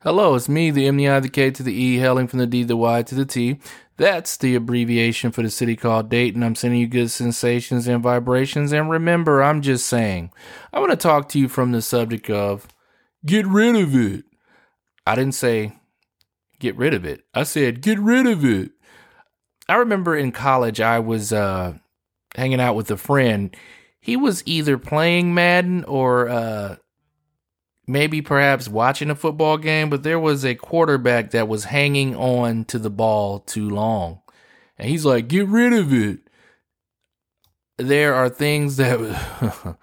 Hello, it's me, the M, the I, the K to the E, hailing from the D, the Y to the T. That's the abbreviation for the city called Dayton. I'm sending you good sensations and vibrations. And remember, I'm just saying, I want to talk to you from the subject of get rid of it. I didn't say get rid of it. I said get rid of it. I remember in college, I was hanging out with a friend. He was either playing Madden or maybe perhaps watching a football game, but there was a quarterback that was hanging on to the ball too long. And he's like, get rid of it. There are things that,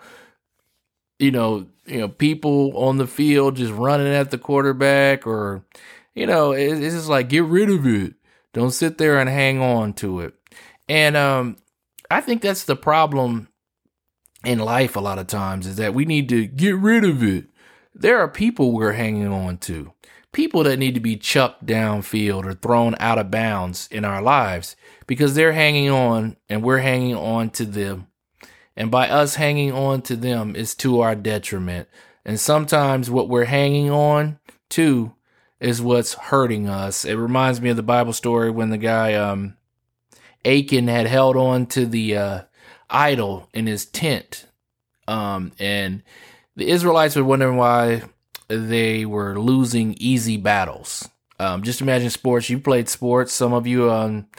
people on the field just running at the quarterback or, it's just like, get rid of it. Don't sit there and hang on to it. And I think that's the problem in life a lot of times is that we need to get rid of it. There are people we're hanging on to, people that need to be chucked downfield or thrown out of bounds in our lives because they're hanging on and we're hanging on to them. And by us hanging on to them is to our detriment. And sometimes what we're hanging on to is what's hurting us. It reminds me of the Bible story when the guy Achan had held on to the idol in his tent. And the Israelites were wondering why they were losing easy battles. Just imagine sports. You played sports, some of you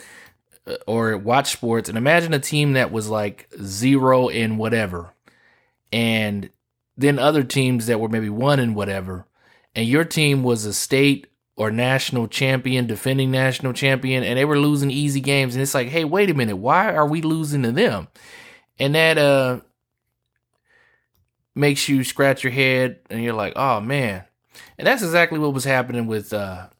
or watch sports, and imagine a team that was like 0 in whatever, and then other teams that were maybe 1 in whatever, and your team was a state or national champion, defending national champion, and they were losing easy games, and it's like, hey, wait a minute, why are we losing to them? And that makes you scratch your head and you're like, oh man. And that's exactly what was happening with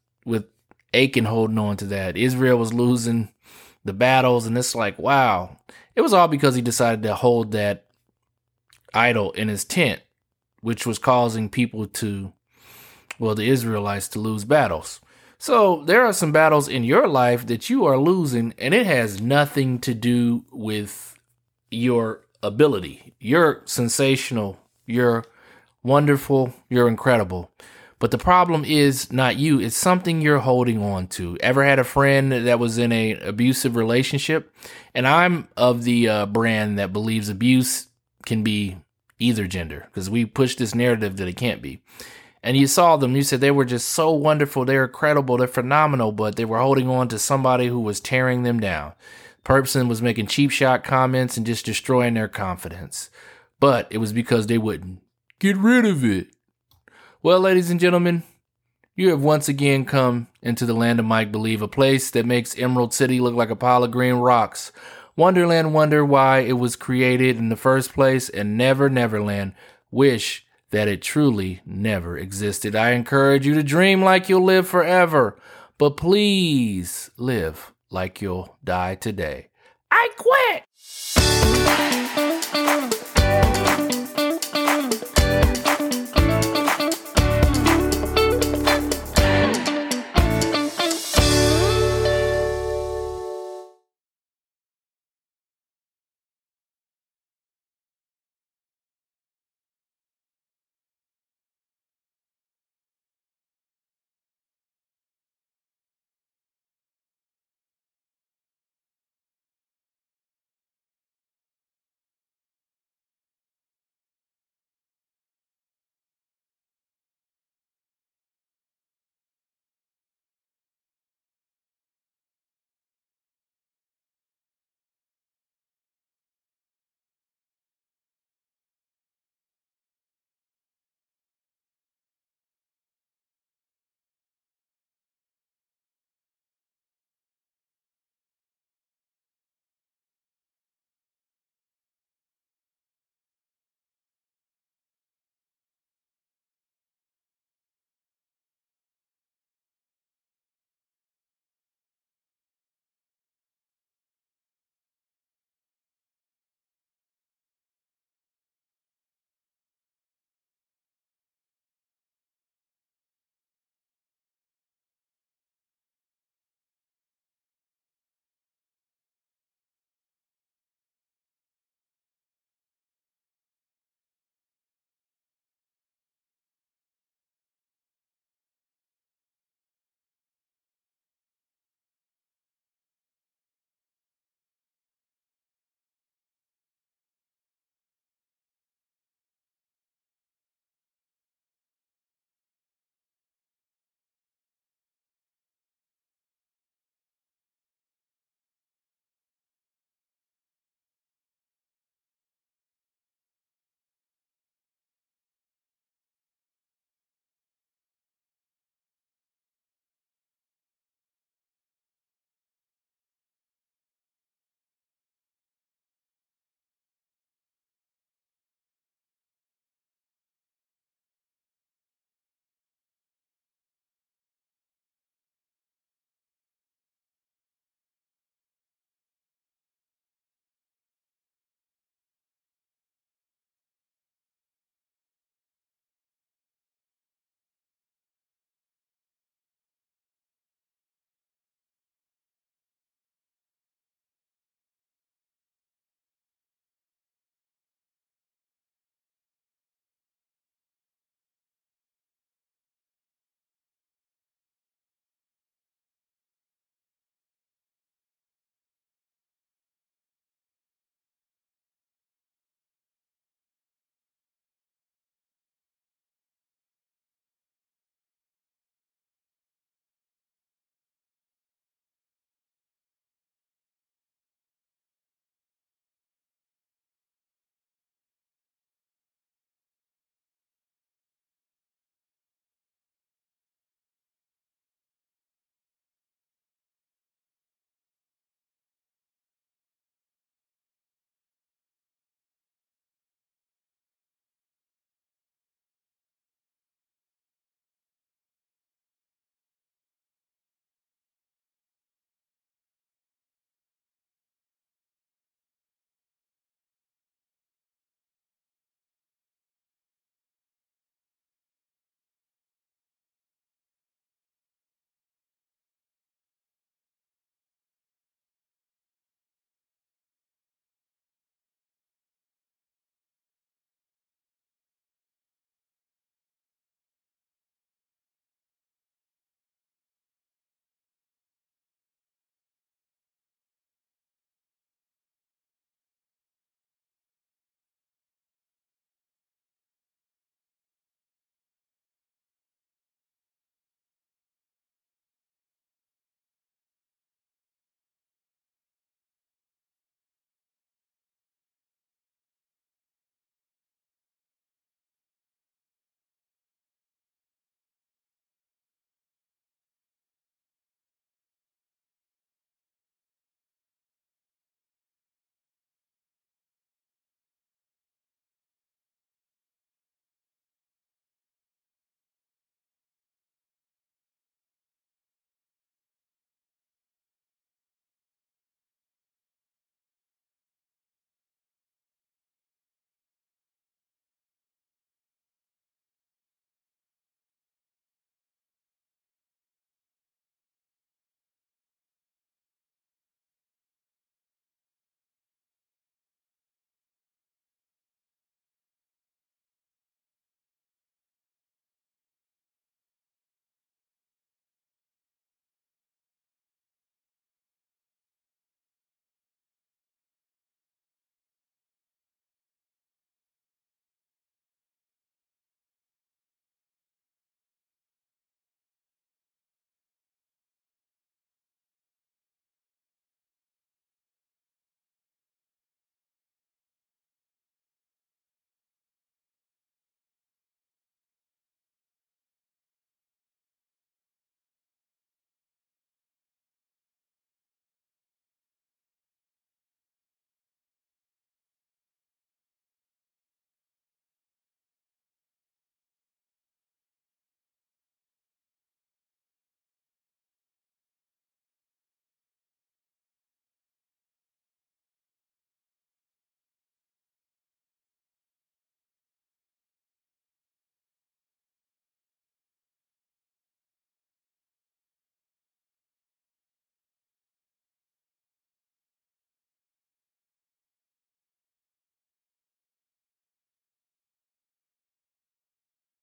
Achan holding on to that. Israel was losing the battles and it's like, wow. It was all because he decided to hold that idol in his tent, which was causing people the Israelites to lose battles. So there are some battles in your life that you are losing and it has nothing to do with your ability. You're sensational. You're wonderful. You're incredible. But the problem is not you. It's something you're holding on to. Ever had a friend that was in an abusive relationship? And I'm of the brand that believes abuse can be either gender because we push this narrative that it can't be. And you saw them. You said they were just so wonderful. They're incredible. They're phenomenal. But they were holding on to somebody who was tearing them down. Person was making cheap shot comments and just destroying their confidence. But it was because they wouldn't get rid of it. Well, ladies and gentlemen, you have once again come into the land of Mike Believe, a place that makes Emerald City look like a pile of green rocks. Wonderland wonder why it was created in the first place, and Never Neverland wish that it truly never existed. I encourage you to dream like you'll live forever, but please live like you'll die today. I quit!